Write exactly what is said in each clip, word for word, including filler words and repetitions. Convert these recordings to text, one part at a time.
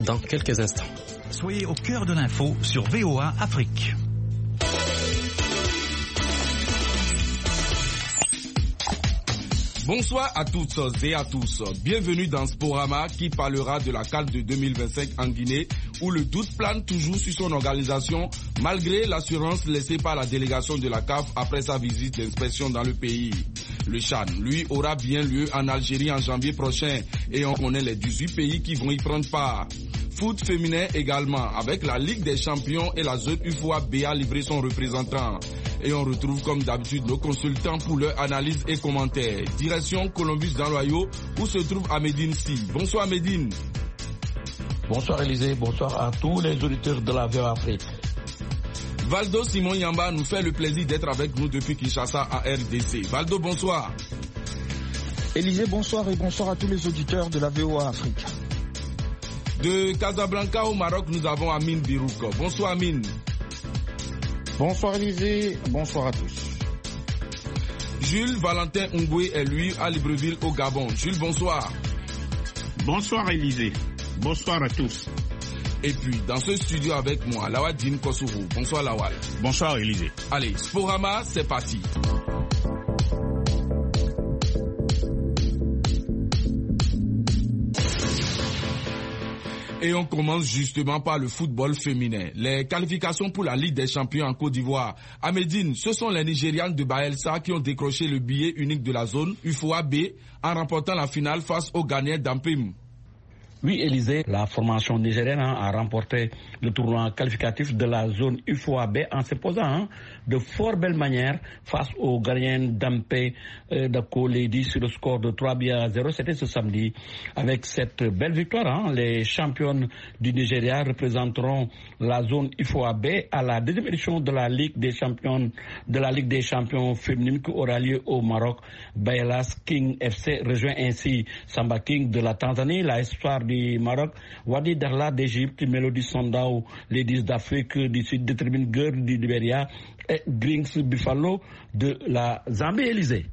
dans quelques instants. Soyez au cœur de l'info sur V O A Afrique. Bonsoir à toutes et à tous. Bienvenue dans Sporama qui parlera de la CAN de deux mille vingt-cinq en Guinée où le doute plane toujours sur son organisation malgré l'assurance laissée par la délégation de la C A F après sa visite d'inspection dans le pays. Le CHAN, lui, aura bien lieu en Algérie en janvier prochain et on connaît les dix-huit pays qui vont y prendre part. Foot féminin également, avec la Ligue des champions et la zone U F O A B a livré son représentant. Et on retrouve comme d'habitude nos consultants pour leur analyse et commentaires. Direction Columbus dans l'Ohio où se trouve Amédine Si. Bonsoir Amédine. Bonsoir Élisée, bonsoir à tous les auditeurs de la V O A Afrique. Valdo Simon Yamba nous fait le plaisir d'être avec nous depuis Kinshasa à R D C. Valdo, bonsoir. Élisée, bonsoir et bonsoir à tous les auditeurs de la V O A Afrique. De Casablanca au Maroc, nous avons Amine Birouk. Bonsoir Amine. Bonsoir Élisée, bonsoir à tous. Jules Valentin Ngoué est lui à Libreville au Gabon. Jules, bonsoir. Bonsoir Élisée, bonsoir à tous. Et puis, dans ce studio avec moi, Lawal Dine Kosovo. Bonsoir Lawal. Bonsoir Élisée. Allez, Sporama, c'est parti. Et on commence justement par le football féminin. Les qualifications pour la Ligue des champions en Côte d'Ivoire. À Médine, ce sont les Nigérianes de Bayelsa qui ont décroché le billet unique de la zone U F O A B en remportant la finale face aux gagnants d'Ampim. Oui, Élisée, la formation nigérienne hein, a remporté le tournoi qualificatif de la zone U F O A B en se posant hein, de fort belle manière face aux gagnants d'Ampé euh, d'Ako Lady sur le score de trois buts à zéro. C'était ce samedi. Avec cette belle victoire, hein, les championnes du Nigeria représenteront la zone U F O A B à la deuxième édition de la Ligue des champions de la Ligue des champions féminines qui aura lieu au Maroc. Bayelas King F C rejoint ainsi Samba King de la Tanzanie, la espoir du Maroc, Wadi Darla d'Égypte, Mélodie Sondao, Ladies d'Afrique du Sud, Determine Girl du Libéria et Grings Buffalo de la Zambie. Élysée.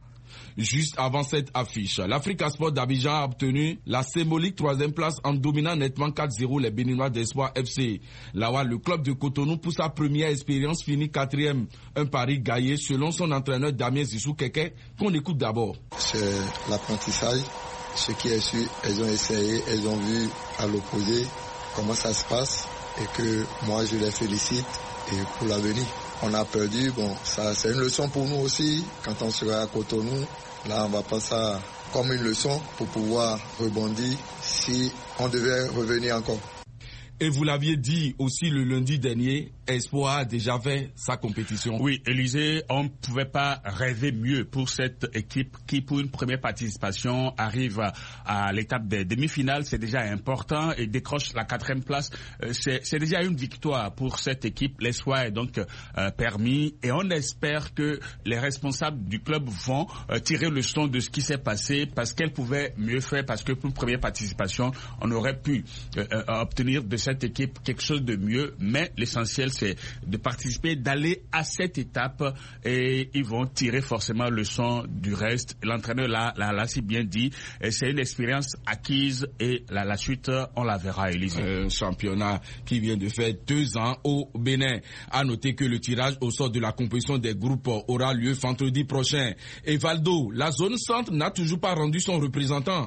Juste avant cette affiche, l'Africa Sport d'Abidjan a obtenu la symbolique troisième place en dominant nettement quatre zéro les Béninois d'Espoir F C. Là-bas, le club de Cotonou, pour sa première expérience, finit quatrième. Un pari gaillé selon son entraîneur Damien Zissou Keke, qu'on écoute d'abord. C'est l'apprentissage. Ce qui est sûr, elles ont essayé, elles ont vu à l'opposé comment ça se passe et que moi je les félicite et pour l'avenir. On a perdu, bon, ça c'est une leçon pour nous aussi. Quand on sera à Cotonou, là on va prendre ça comme une leçon pour pouvoir rebondir si on devait revenir encore. Et vous l'aviez dit aussi le lundi dernier, Espoir a déjà fait sa compétition. Oui, Élisée, on ne pouvait pas rêver mieux pour cette équipe qui, pour une première participation, arrive à, à l'étape des demi-finales. C'est déjà important et décroche la quatrième place. C'est, c'est déjà une victoire pour cette équipe. L'espoir est donc euh, permis et on espère que les responsables du club vont euh, tirer le son de ce qui s'est passé parce qu'elles pouvaient mieux faire, parce que pour une première participation, on aurait pu euh, euh, obtenir de cette cette équipe quelque chose de mieux, mais l'essentiel c'est de participer, d'aller à cette étape et ils vont tirer forcément le son du reste. L'entraîneur l'a, l'a, l'a si bien dit, et c'est une expérience acquise et la, la suite on la verra, Élisée. Un championnat qui vient de faire deux ans au Bénin. À noter que le tirage au sort de la compétition des groupes aura lieu vendredi prochain. Et Valdo, la zone centre n'a toujours pas rendu son représentant.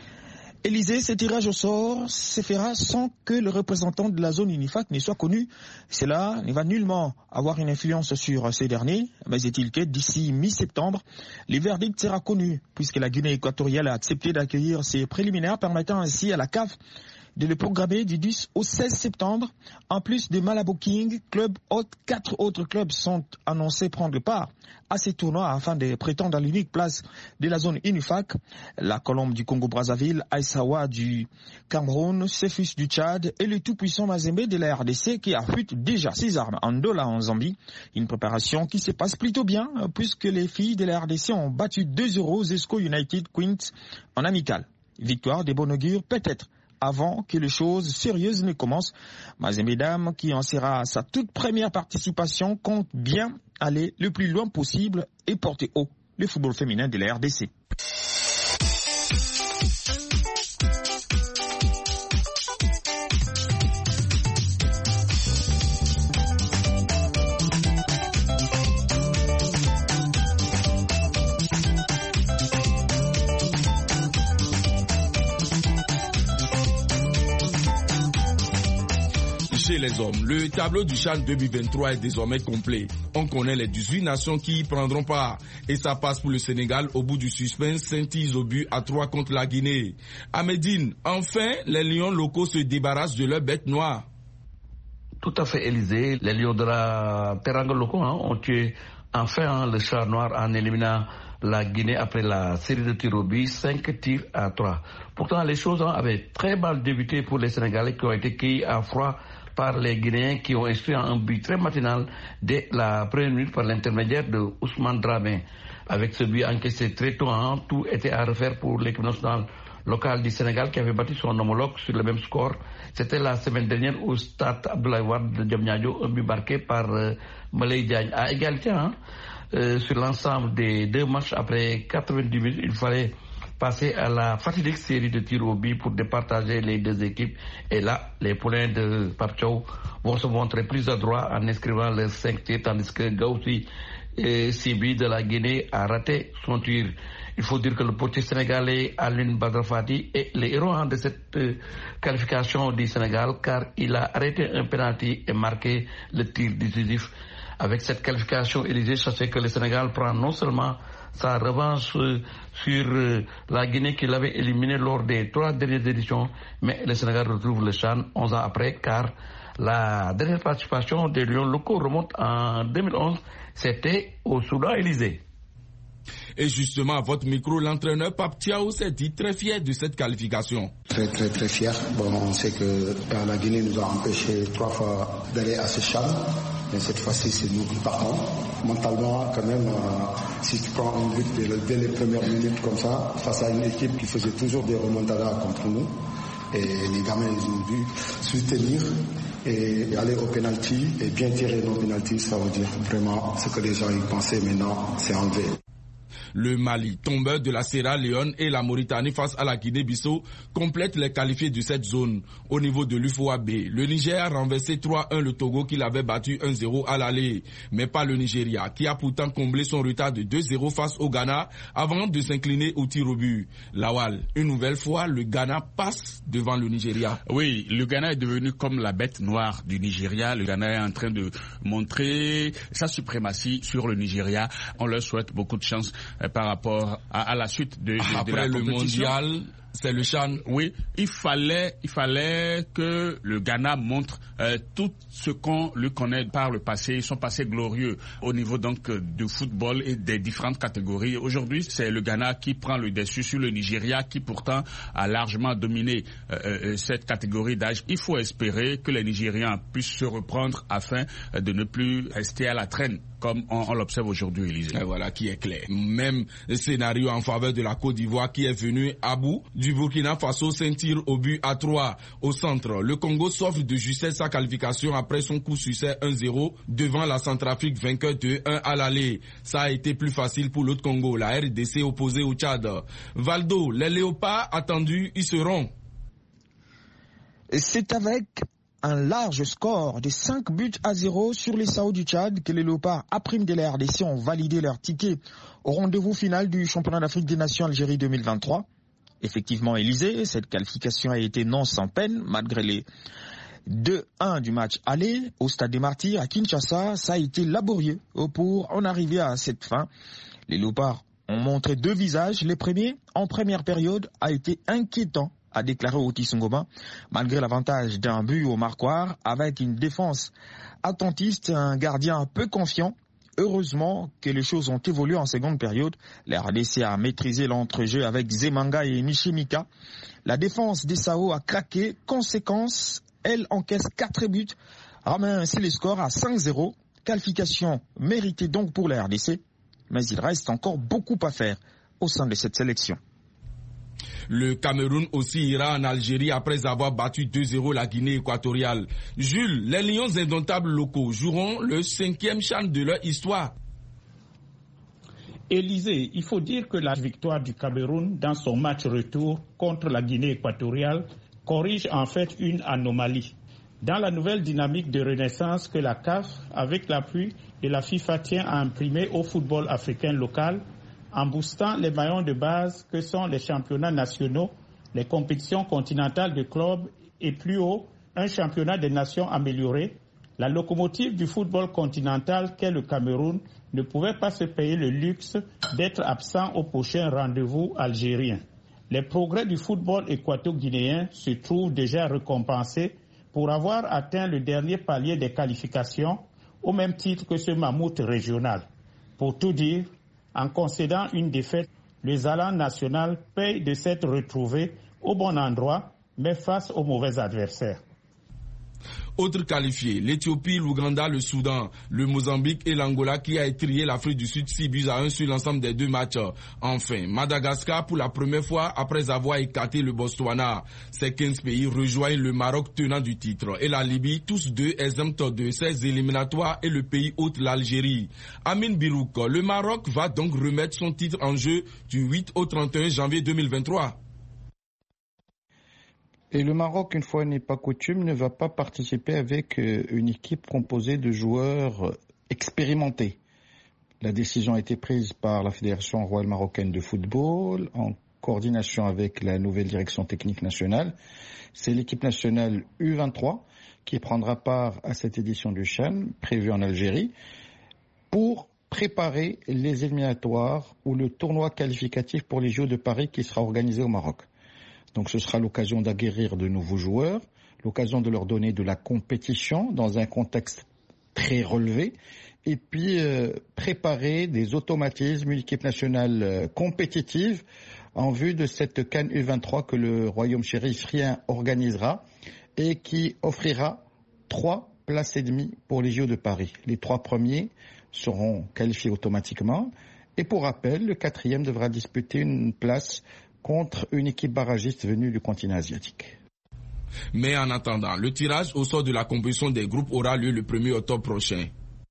Élisée, ce tirage au sort se fera sans que le représentant de la zone UNIFAC ne soit connu. Cela ne va nullement avoir une influence sur ces derniers, mais est-il que d'ici mi-septembre, le verdict sera connu, puisque la Guinée équatoriale a accepté d'accueillir ces préliminaires, permettant ainsi à la C A F de le programmer du dix au seize septembre. En plus de Malabo King, club hôte, quatre autres clubs sont annoncés prendre part à ces tournois afin de prétendre à l'unique place de la zone UNIFAC. La Colombe du Congo-Brazzaville, Aïssawa du Cameroun, Cefus du Tchad et le tout-puissant Mazembe de la R D C qui affûte déjà ses armes en Ndola en Zambie. Une préparation qui se passe plutôt bien puisque les filles de la R D C ont battu deux zéro Zesco United Queens en amical. Victoire de bon augure peut-être avant que les choses sérieuses ne commencent. Mazembe Dame, qui en sera sa toute première participation, compte bien aller le plus loin possible et porter haut le football féminin de la R D C. Chez les hommes, le tableau du CHAN deux mille vingt-trois est désormais complet. On connaît les dix-huit nations qui y prendront part. Et ça passe pour le Sénégal au bout du suspense, Saint-Yves au but à trois contre la Guinée. À Médine, enfin, les lions locaux se débarrassent de leur bête noire. Tout à fait, Élysée. Les lions de la Teranga locaux hein, ont tué enfin hein, le chat noir en éliminant la Guinée après la série de tirs au but, cinq tirs à trois. Pourtant, les choses hein, avaient très mal débuté pour les Sénégalais qui ont été cueillis à froid par les Guinéens qui ont inscrit un but très matinal dès la première minute par l'intermédiaire de Ousmane Dramé. Avec ce but encaissé très tôt, hein, tout était à refaire pour l'équipe nationale locale du Sénégal qui avait battu son homologue sur le même score. C'était la semaine dernière au stade Abdoulaye Wade de Diamniadio, un but marqué par euh, Malay Diagne. À égalité, hein, euh, sur l'ensemble des deux matchs, après quatre-vingt-dix minutes, il fallait passer à la fatidique série de tirs au but pour départager les deux équipes. Et là, les poulains de Parchou vont se montrer plus adroits en inscrivant leurs cinq tirs, tandis que Gaouti et Sibi de la Guinée a raté son tir. Il faut dire que le portier sénégalais Alioune Badara Fati est le héros de cette euh, qualification du Sénégal car il a arrêté un penalty et marqué le tir décisif. Avec cette qualification, Élysée, sachez que le Sénégal prend non seulement sa revanche euh, sur euh, la Guinée qui l'avait éliminé lors des trois dernières éditions, mais le Sénégal retrouve le CHAN onze ans après car la dernière participation des Lions locaux remonte en deux mille onze, c'était au Soudan, Élysée. Et justement, à votre micro, l'entraîneur Pape Thiaw s'est dit très fier de cette qualification. Très, très, très fier. Bon, on sait que la Guinée nous a empêché trois fois d'aller à ce CHAN. Mais cette fois-ci, c'est nous qui partons. Mentalement, quand même, euh, si tu prends un but dès, dès les premières minutes comme ça, face à une équipe qui faisait toujours des remontadas contre nous, et les gamins, ils ont dû soutenir et aller au penalty et bien tirer nos penalty, ça veut dire vraiment ce que les gens y pensaient maintenant, c'est enlevé. Le Mali, tombeur de la Sierra Leone et la Mauritanie face à la Guinée-Bissau complètent les qualifiés de cette zone. Au niveau de l'U F O A B, le Niger a renversé trois un le Togo qui l'avait battu un zéro à l'aller. Mais pas le Nigeria qui a pourtant comblé son retard de deux zéro face au Ghana avant de s'incliner au tir au but. Lawal, une nouvelle fois, le Ghana passe devant le Nigeria. Oui, le Ghana est devenu comme la bête noire du Nigeria. Le Ghana est en train de montrer sa suprématie sur le Nigeria. On leur souhaite beaucoup de chance par rapport à, à la suite de, de, Après de la le compétition. mondial, c'est le CHAN. Oui, il fallait, il fallait que le Ghana montre euh, tout ce qu'on lui connaît par le passé, son passé glorieux au niveau donc du football et des différentes catégories. Aujourd'hui, c'est le Ghana qui prend le dessus sur le Nigeria, qui pourtant a largement dominé euh, euh, cette catégorie d'âge. Il faut espérer que les Nigériens puissent se reprendre afin de ne plus rester à la traîne, comme on, on l'observe aujourd'hui, Élysée. Et voilà qui est clair. Même scénario en faveur de la Côte d'Ivoire qui est venu à bout du Burkina Faso, cinq tirs au but à trois au centre. Le Congo s'offre de justesse sa qualification après son coup succès un zéro devant la Centrafrique vainqueur deux un à l'aller. Ça a été plus facile pour l'autre Congo, la R D C opposée au Tchad. Valdo, les léopards attendus y seront. C'est avec un large score de cinq buts à zéro sur les Sao du Tchad que les Léopards, à prime de la R D C, ont validé leur ticket au rendez-vous final du championnat d'Afrique des Nations Algérie deux mille vingt-trois. Effectivement, Élysée, cette qualification a été non sans peine, malgré les deux un du match aller au Stade des Martyrs à Kinshasa. Ça a été laborieux pour en arriver à cette fin. Les Léopards ont montré deux visages. Le premier, en première période, a été inquiétant, a déclaré Otis Ngoma, malgré l'avantage d'un but au marquoir, avec une défense attentiste, un gardien peu confiant. Heureusement que les choses ont évolué en seconde période. La R D C a maîtrisé l'entrejeu avec Zemanga et Nishimika. La défense des Sao a craqué. Conséquence, elle encaisse quatre buts, ramène ainsi les scores à cinq zéro. Qualification méritée donc pour la R D C, mais il reste encore beaucoup à faire au sein de cette sélection. Le Cameroun aussi ira en Algérie après avoir battu deux zéro la Guinée équatoriale. Jules, les Lions indomptables locaux joueront le cinquième CHAN de leur histoire. Élysée, il faut dire que la victoire du Cameroun dans son match retour contre la Guinée équatoriale corrige en fait une anomalie. Dans la nouvelle dynamique de renaissance que la C A F, avec l'appui de la FIFA, tient à imprimer au football africain local, en boostant les maillons de base que sont les championnats nationaux, les compétitions continentales de clubs et plus haut, un championnat des nations amélioré, la locomotive du football continental qu'est le Cameroun ne pouvait pas se payer le luxe d'être absent au prochain rendez-vous algérien. Les progrès du football équato-guinéen se trouvent déjà récompensés pour avoir atteint le dernier palier des qualifications au même titre que ce mammouth régional. Pour tout dire, en concédant une défaite, les allants national payent de s'être retrouvés au bon endroit, mais face aux mauvais adversaires. Autres qualifiés, l'Éthiopie, l'Ouganda, le Soudan, le Mozambique et l'Angola qui a étrié l'Afrique du Sud six buts à un sur l'ensemble des deux matchs. Enfin, Madagascar pour la première fois après avoir écarté le Botswana. Ces quinze pays rejoignent le Maroc tenant du titre et la Libye, tous deux exempts de ces éliminatoires et le pays hôte l'Algérie. Amin Birouk, le Maroc va donc remettre son titre en jeu du huit au trente et un janvier deux mille vingt-trois. Et le Maroc, une fois n'est pas coutume, ne va pas participer avec une équipe composée de joueurs expérimentés. La décision a été prise par la Fédération royale marocaine de football en coordination avec la nouvelle direction technique nationale. C'est l'équipe nationale U vingt-trois qui prendra part à cette édition du CHAN prévue en Algérie pour préparer les éliminatoires ou le tournoi qualificatif pour les Jeux de Paris qui sera organisé au Maroc. Donc ce sera l'occasion d'acquérir de nouveaux joueurs, l'occasion de leur donner de la compétition dans un contexte très relevé, et puis euh, préparer des automatismes, une équipe nationale euh, compétitive en vue de cette CAN U vingt-trois que le Royaume chérifien organisera et qui offrira trois places et demie pour les Jeux de Paris. Les trois premiers seront qualifiés automatiquement et pour rappel, le quatrième devra disputer une place contre une équipe barragiste venue du continent asiatique. Mais en attendant, le tirage au sort de la compétition des groupes aura lieu le premier octobre prochain.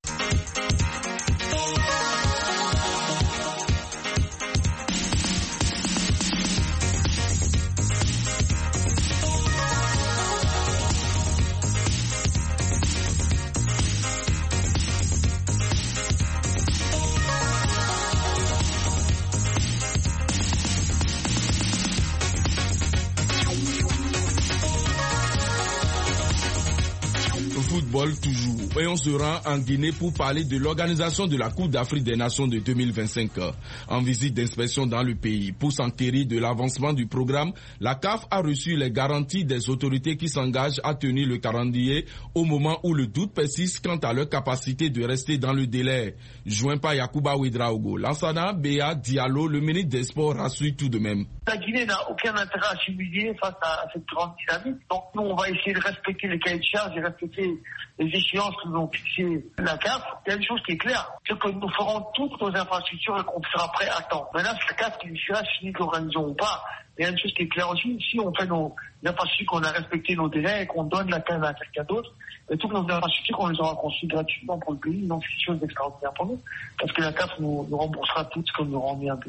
Toujours. Et on se rend en Guinée pour parler de l'organisation de la Coupe d'Afrique des Nations de deux mille vingt-cinq. En visite d'inspection dans le pays, pour s'enquérir de l'avancement du programme, la C A F a reçu les garanties des autorités qui s'engagent à tenir le calendrier au moment où le doute persiste quant à leur capacité de rester dans le délai. Joint par Yacouba Ouedraogo, Lansana Béa Diallo, le ministre des Sports, rassure tout de même. La Guinée n'a aucun intérêt à s'humilier face à cette grande dynamique. Donc nous, on va essayer de respecter les cahiers de charges et respecter les échéances que nous ont fixées la C A F. Il y a une chose qui est claire, c'est que nous ferons toutes nos infrastructures et qu'on sera prêt à temps. Maintenant, c'est la C A F qui décidera si nous l'organisons ou pas. Il y a une chose qui est claire aussi, si on fait nos infrastructures, qu'on a respecté nos délais et qu'on donne la C A F à quelqu'un d'autre, et toutes nos infrastructures, on les aura conçues gratuitement pour le pays, donc c'est une chose d'extraordinaire pour nous, parce que la C A F nous, nous remboursera tout ce que nous rend bien.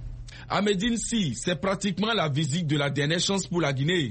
À Médine, si, c'est pratiquement la visite de la dernière chance pour la Guinée.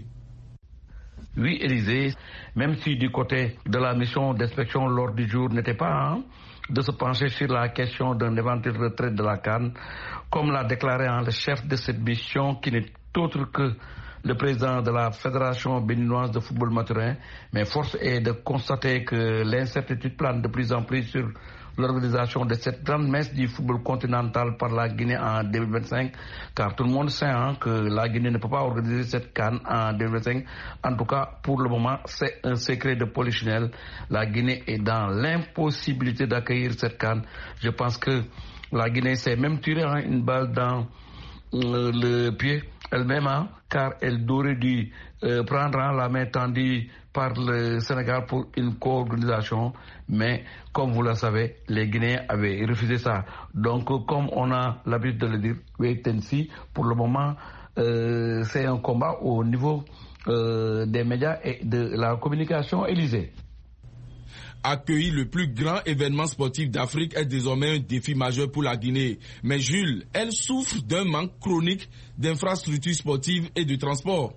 Oui, Élysée, même si du côté de la mission d'inspection, l'ordre du jour n'était pas hein, de se pencher sur la question d'un éventuel retrait de la CAN, comme l'a déclaré hein, le chef de cette mission, qui n'est autre que le président de la Fédération béninoise de football masculin, mais force est de constater que l'incertitude plane de plus en plus sur l'organisation de cette grande messe du football continental par la Guinée en deux mille vingt-cinq, car tout le monde sait hein, que la Guinée ne peut pas organiser cette CAN en deux mille vingt-cinq. En tout cas, pour le moment, c'est un secret de polichinelle. La Guinée est dans l'impossibilité d'accueillir cette CAN. Je pense que la Guinée s'est même tiré hein, une balle dans euh, le pied elle-même, hein, car elle aurait dû euh, prendre hein, la main tendue par le Sénégal pour une co-organisation, mais comme vous le savez, les Guinéens avaient refusé ça. Donc, comme on a l'habitude de le dire, wait and see, pour le moment, euh, c'est un combat au niveau euh, des médias et de la communication. Élysée. Accueillir le plus grand événement sportif d'Afrique est désormais un défi majeur pour la Guinée. Mais Jules, elle souffre d'un manque chronique d'infrastructures sportives et de transport.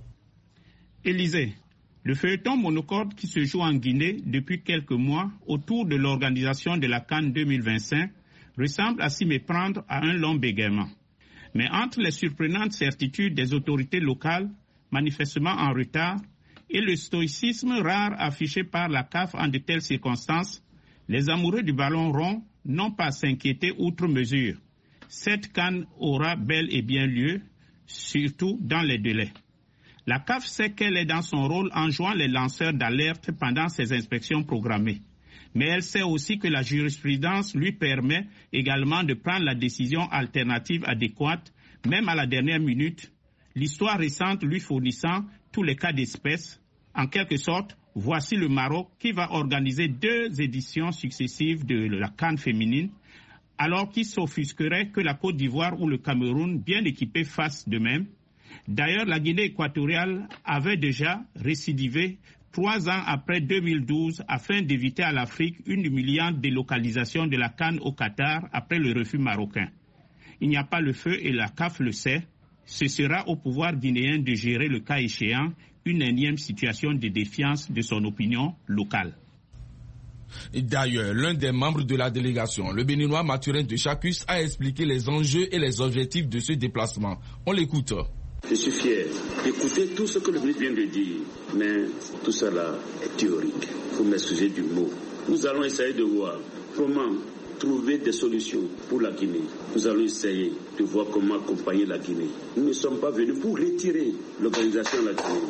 Élysée, le feuilleton monocorde qui se joue en Guinée depuis quelques mois autour de l'organisation de la CAN deux mille vingt-cinq ressemble à s'y méprendre à un long bégaiement. Mais entre les surprenantes certitudes des autorités locales, manifestement en retard, et le stoïcisme rare affiché par la C A F en de telles circonstances, les amoureux du ballon rond n'ont pas à s'inquiéter outre mesure. Cette CAN aura bel et bien lieu, surtout dans les délais. La C A F sait qu'elle est dans son rôle en jouant les lanceurs d'alerte pendant ses inspections programmées. Mais elle sait aussi que la jurisprudence lui permet également de prendre la décision alternative adéquate, même à la dernière minute, l'histoire récente lui fournissant tous les cas d'espèce. En quelque sorte, voici le Maroc qui va organiser deux éditions successives de la CAN féminine, alors qu'il s'offusquerait que la Côte d'Ivoire ou le Cameroun, bien équipés, fassent de même. D'ailleurs, la Guinée équatoriale avait déjà récidivé trois ans après deux mille douze afin d'éviter à l'Afrique une humiliante délocalisation de la CAN au Qatar après le refus marocain. Il n'y a pas le feu et la C A F le sait. Ce sera au pouvoir guinéen de gérer le cas échéant une énième situation de défiance de son opinion locale. D'ailleurs, l'un des membres de la délégation, le Béninois Mathurin de Chacus, a expliqué les enjeux et les objectifs de ce déplacement. On l'écoute. Je suis fier d'écouter tout ce que le ministre vient de dire, mais tout cela est théorique. Vous m'excusez du mot. Nous allons essayer de voir comment trouver des solutions pour la Guinée. Nous allons essayer de voir comment accompagner la Guinée. Nous ne sommes pas venus pour retirer l'organisation de la Guinée.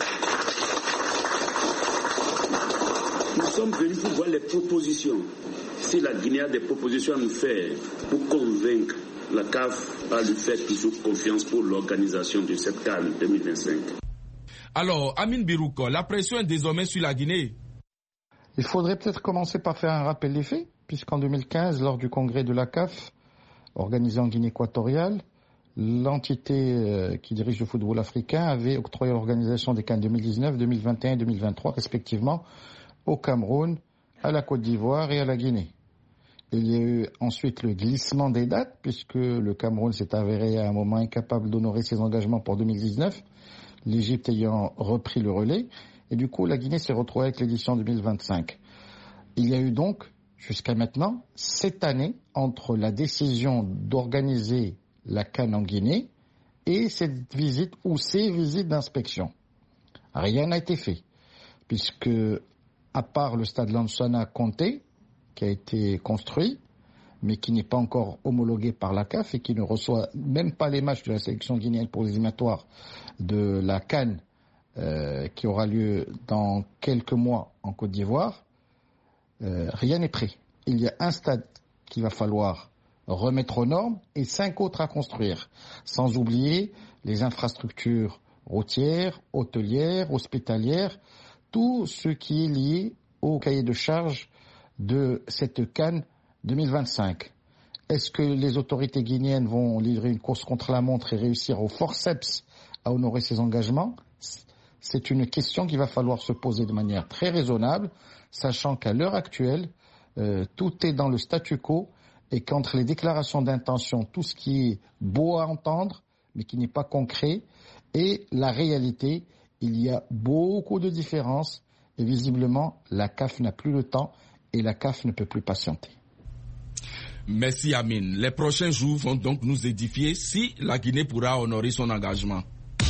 Nous sommes venus pour voir les propositions. Si la Guinée a des propositions à nous faire pour convaincre la C A F a lui fait toujours confiance pour l'organisation de cette CAN deux mille vingt-cinq. Alors, Amin Birouk, la pression est désormais sur la Guinée. Il faudrait peut-être commencer par faire un rappel des faits, puisqu'en deux mille quinze, lors du congrès de la C A F, organisé en Guinée équatoriale, l'entité qui dirige le football africain avait octroyé l'organisation des CAN deux mille dix-neuf, deux mille vingt et un et deux mille vingt-trois, respectivement, au Cameroun, à la Côte d'Ivoire et à la Guinée. Il y a eu ensuite le glissement des dates, puisque le Cameroun s'est avéré à un moment incapable d'honorer ses engagements pour deux mille dix-neuf, l'Égypte ayant repris le relais, et du coup la Guinée s'est retrouvée avec l'édition deux mille vingt-cinq. Il y a eu donc, jusqu'à maintenant, sept années entre la décision d'organiser la CAN en Guinée et cette visite ou ces visites d'inspection. Rien n'a été fait, puisque, à part le stade Lansana Conté, qui a été construit, mais qui n'est pas encore homologué par la C A F et qui ne reçoit même pas les matchs de la sélection guinéenne pour les éliminatoires de la CAN euh, qui aura lieu dans quelques mois en Côte d'Ivoire, euh, rien n'est prêt. Il y a un stade qu'il va falloir remettre aux normes et cinq autres à construire, sans oublier les infrastructures routières, hôtelières, hospitalières, tout ce qui est lié au cahier de charges de cette CAN deux mille vingt-cinq. Est-ce que les autorités guinéennes vont livrer une course contre la montre et réussir au forceps à honorer ces engagements? C'est une question qu'il va falloir se poser de manière très raisonnable, sachant qu'à l'heure actuelle, euh, tout est dans le statu quo et qu'entre les déclarations d'intention, tout ce qui est beau à entendre, mais qui n'est pas concret, et la réalité, il y a beaucoup de différences et visiblement, la C A F n'a plus le temps et la C A F ne peut plus patienter. Merci Amin. Les prochains jours vont donc nous édifier si la Guinée pourra honorer son engagement.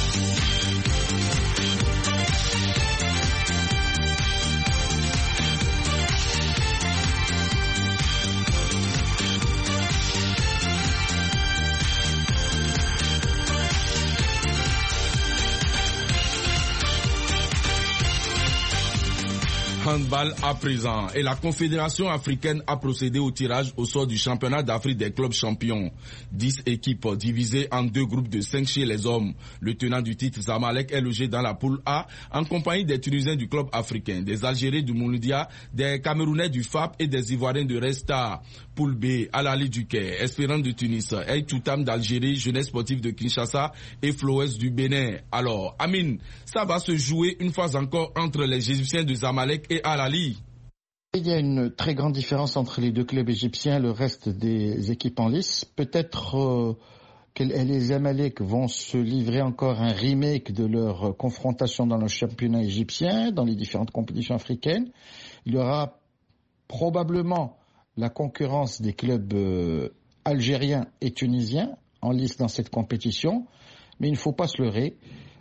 Handball à présent et la Confédération africaine a procédé au tirage au sort du championnat d'Afrique des clubs champions. Dix équipes divisées en deux groupes de cinq chez les hommes. Le tenant du titre Zamalek est logé dans la poule A en compagnie des Tunisiens du club africain, des Algériens du Mouloudia, des Camerounais du F A P et des Ivoiriens de Resta. Poule B, Al Ahly du Caire, Espérance de Tunis, El Toutam d'Algérie, Jeunesse sportive de Kinshasa et Flowes du Bénin. Alors, Amin, ça va se jouer une fois encore entre les Égyptiens de Zamalek et Al Ahly. Il y a une très grande différence entre les deux clubs égyptiens et le reste des équipes en lice. Peut-être euh, que les Zamalek vont se livrer encore un remake de leur confrontation dans le championnat égyptien, dans les différentes compétitions africaines. Il y aura probablement la concurrence des clubs euh, algériens et tunisiens en lice dans cette compétition, mais il ne faut pas se leurrer.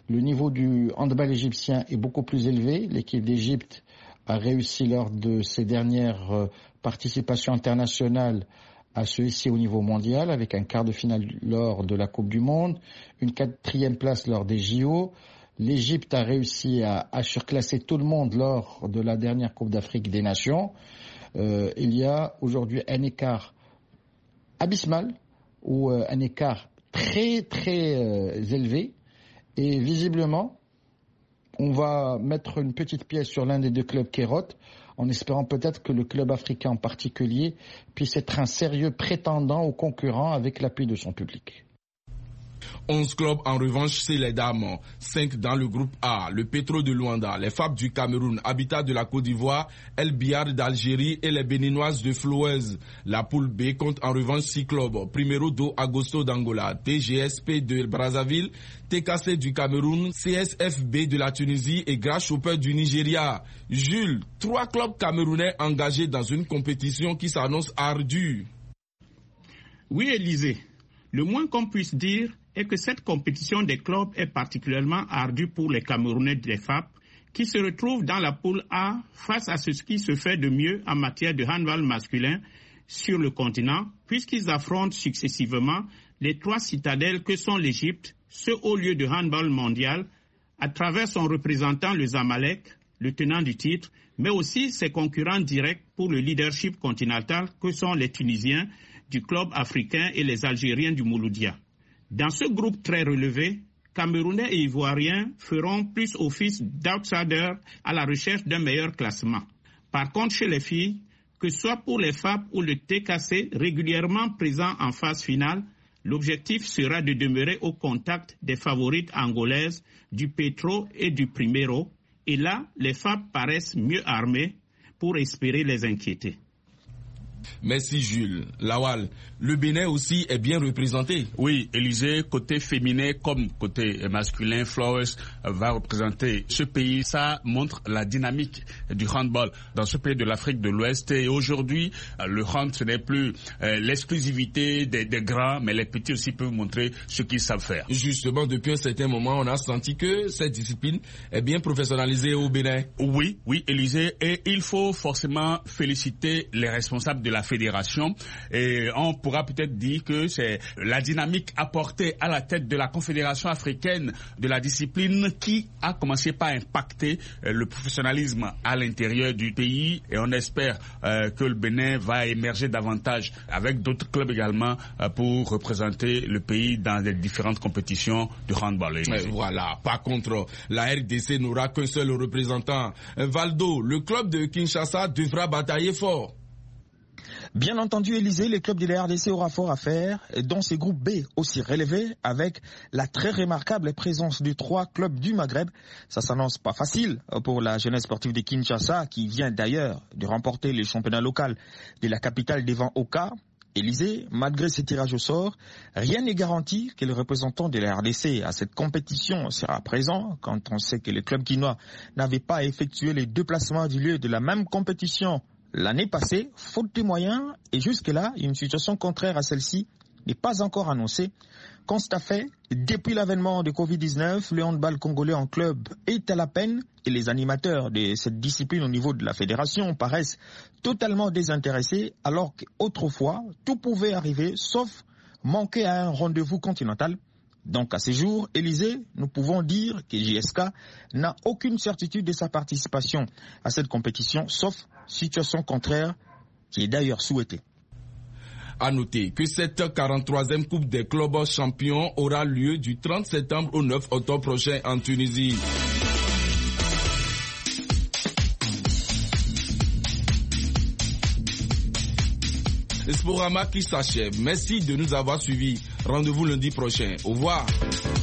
Le niveau du handball égyptien est beaucoup plus élevé. L'équipe d'Égypte a réussi lors de ses dernières participations internationales à se hisser au niveau mondial avec un quart de finale lors de la Coupe du Monde, une quatrième place lors des J O. L'Égypte a réussi à, à surclasser tout le monde lors de la dernière Coupe d'Afrique des Nations. Euh, il y a aujourd'hui un écart abysmal ou euh, un écart très très euh, élevé et visiblement on va mettre une petite pièce sur l'un des deux clubs Kairat en espérant peut-être que le club africain en particulier puisse être un sérieux prétendant ou concurrent avec l'appui de son public. onze clubs en revanche, c'est les dames. cinq dans le groupe A, le Petro de Luanda, les F A B du Cameroun, Habitat de la Côte d'Ivoire, El Biar d'Algérie et les Béninoises de Flouez. La poule B compte en revanche six clubs. Primero do Agosto d'Angola, T G S P de Brazzaville, T K C du Cameroun, C S F B de la Tunisie et Grasshopper du Nigeria. Jules, trois clubs camerounais engagés dans une compétition qui s'annonce ardue. Oui, Élisée. Le moins qu'on puisse dire est que cette compétition des clubs est particulièrement ardue pour les Camerounais des F A P qui se retrouvent dans la poule A face à ce qui se fait de mieux en matière de handball masculin sur le continent, puisqu'ils affrontent successivement les trois citadelles que sont l'Égypte, ce haut lieu de handball mondial, à travers son représentant le Zamalek, le tenant du titre, mais aussi ses concurrents directs pour le leadership continental que sont les Tunisiens du club africain et les Algériens du Mouloudia. Dans ce groupe très relevé, Camerounais et Ivoiriens feront plus office d'outsiders à la recherche d'un meilleur classement. Par contre, chez les filles, que ce soit pour les F A P ou le T K C régulièrement présents en phase finale, l'objectif sera de demeurer au contact des favorites angolaises, du Petro et du Primero, et là, les F A P paraissent mieux armés pour espérer les inquiéter. Merci Jules. Lawal, le Bénin aussi est bien représenté. Oui, Élysée, côté féminin comme côté masculin, Flowers va représenter ce pays. Ça montre la dynamique du handball dans ce pays de l'Afrique de l'Ouest. Et aujourd'hui, le hand, ce n'est plus euh, l'exclusivité des, des grands, mais les petits aussi peuvent montrer ce qu'ils savent faire. Justement, depuis un certain moment, on a senti que cette discipline est bien professionnalisée au Bénin. Oui, oui, Élysée. Et il faut forcément féliciter les responsables de la fédération. Et on pourra peut-être dire que c'est la dynamique apportée à la tête de la Confédération africaine de la discipline qui a commencé par impacter le professionnalisme à l'intérieur du pays, et on espère euh, que le Bénin va émerger davantage avec d'autres clubs également euh, pour représenter le pays dans les différentes compétitions de handball. Voilà. Par contre, la R D C n'aura qu'un seul représentant. Valdo, le club de Kinshasa devra batailler fort. Bien entendu, Élysée, le club de la R D C aura fort à faire, dont ses groupes B aussi relevés, avec la très remarquable présence de trois clubs du Maghreb. Ça s'annonce pas facile pour la jeunesse sportive de Kinshasa, qui vient d'ailleurs de remporter le championnat local de la capitale devant Oka. Élysée, malgré ces tirages au sort, rien n'est garanti que le représentant de la R D C à cette compétition sera présent, quand on sait que le club quinois n'avait pas effectué les déplacements du lieu de la même compétition l'année passée, faute de moyens, et jusque-là, une situation contraire à celle-ci n'est pas encore annoncée. Constat fait, depuis l'avènement de covid dix-neuf, le handball congolais en club est à la peine et les animateurs de cette discipline au niveau de la fédération paraissent totalement désintéressés, alors qu'autrefois, tout pouvait arriver, sauf manquer à un rendez-vous continental. Donc à ce jour, Élysée, nous pouvons dire que J S K n'a aucune certitude de sa participation à cette compétition, sauf situation contraire, qui est d'ailleurs souhaitée. À noter que cette quarante-troisième Coupe des clubs champions aura lieu du trente septembre au neuf octobre prochain en Tunisie. Sporama qui s'achève. Merci de nous avoir suivis. Rendez-vous lundi prochain. Au revoir.